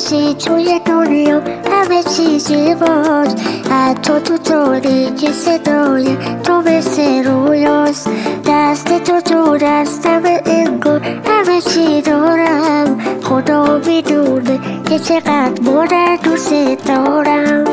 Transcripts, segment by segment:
باشی توی دنیا همه چیزی باش، حتی تو تاریکی صدای تو مثل رویاست. دست تو دستم انگار همه چی دارم، خدا میدونه که چقدر مادر دوست دارم.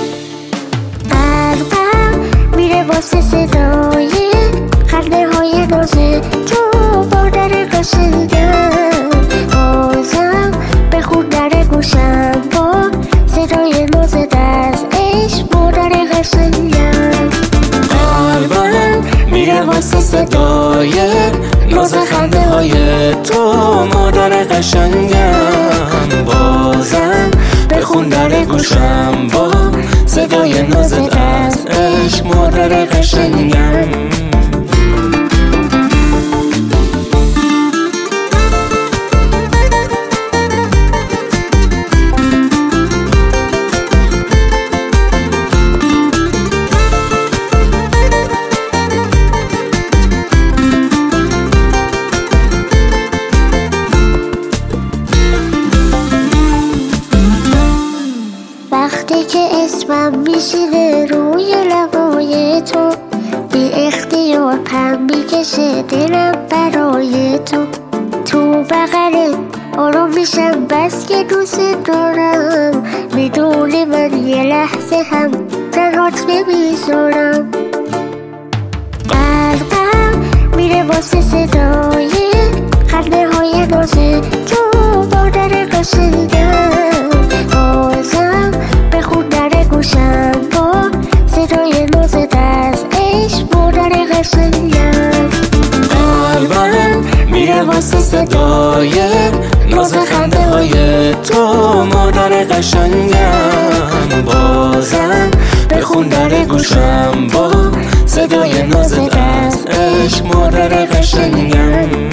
قلبم میره واسه صدای خنده های ناز تو مادر قشنگم. بازم بخوندن گوشم با صدای ناز دست عشق مادر قشنگم. قلبم میره واسه صدای ناز خنده های تو مادر قشنگم. بازم بخوندن گوشم با صدای ناز دست عشق مادر قشنگم. وقتی که اسمم میشینه روی لبای تو، بی اختیار پم میکشه دلم برای تو بغلت آروم میشم بس که دوست دارم. میدونی من یه لحظه هم تنهات نمیذارم. قلبم میره واسه صدای خنده های ناز تو مادر قشنگم. بازم بخوندن گوشم با صدای ناز دست عشق مادر قشنگم. قلبم میره واسه صدای ناز خنده های تو مادر قشنگم. بازم بخوندن گوشم با صدای ناز دست عشق مادر قشنگم.